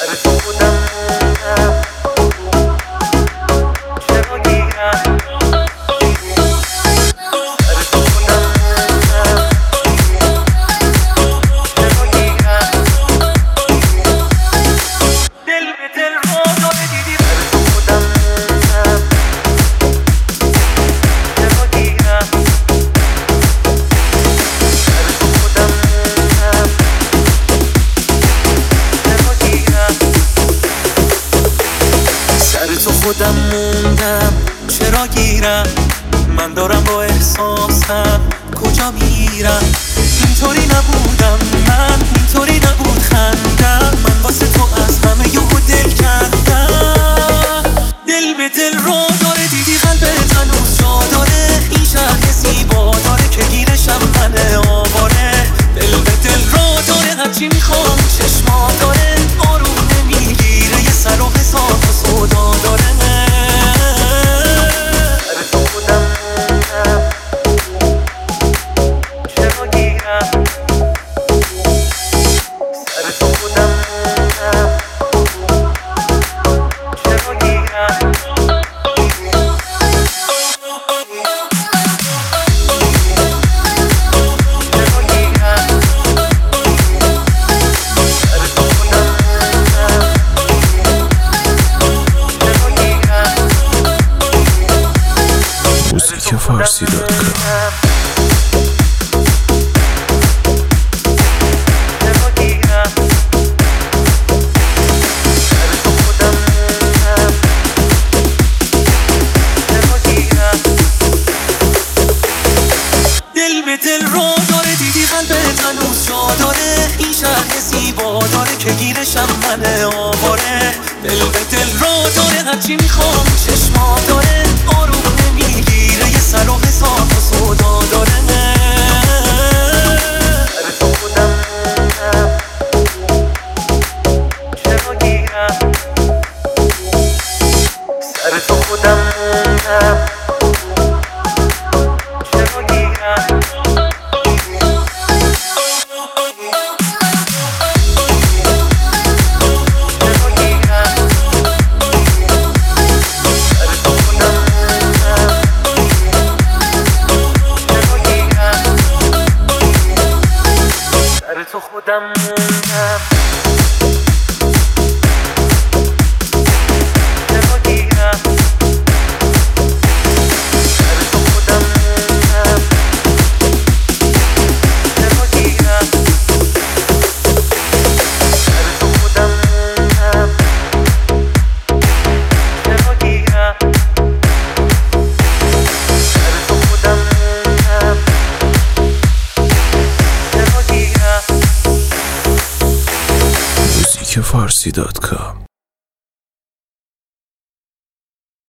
تو خودم موندم، چرا گیرم سر تو خودم موندم، چرا گیرم دل به دل رو داره دیدی سر تو خودم موندم، چرا گیرم سر تو خودم موندم، چرا گیرم سر تو خودم موندم، چرا گیرم من دارم با احساسم کجا میرم اینطوری نبودم من، اینطوری نبود خندم من واسه تو از همه یهو دل کندم دل به دل رو داره دیدی قلبت هنوز جا داره این شهر زیبا داره که گیرشم منه آواره دل به دل رو داره هرچی میخوام چشما داره آروم نمیگیره یه سر و حساب و سودا داره سر تو خودم موندم، چرا گیرم سر تو خودم موندم، چرا گیرم چرا گیرم سر تو خودم موندم، چرا گیرم موزیکفارسی.com دل رو داره دیدی قلبت هنوز جا داره این شهر زیبا داره که گیرشم منه آواره دل به دل رو داره هرچی میخوام چشما داره آروم نمیگیره یه سر و حساب و سودا داره سر تو خودم موندم، چرا گیرم سر تو خودم موندم، چرا گیرم تو خودم موندم، چرا گیرم سر تو خودم موندم، چرا گیرم سر تو خودم موندم، چرا گیرم سر تو خودم موندم، چرا گیرم موزیکفارسی.com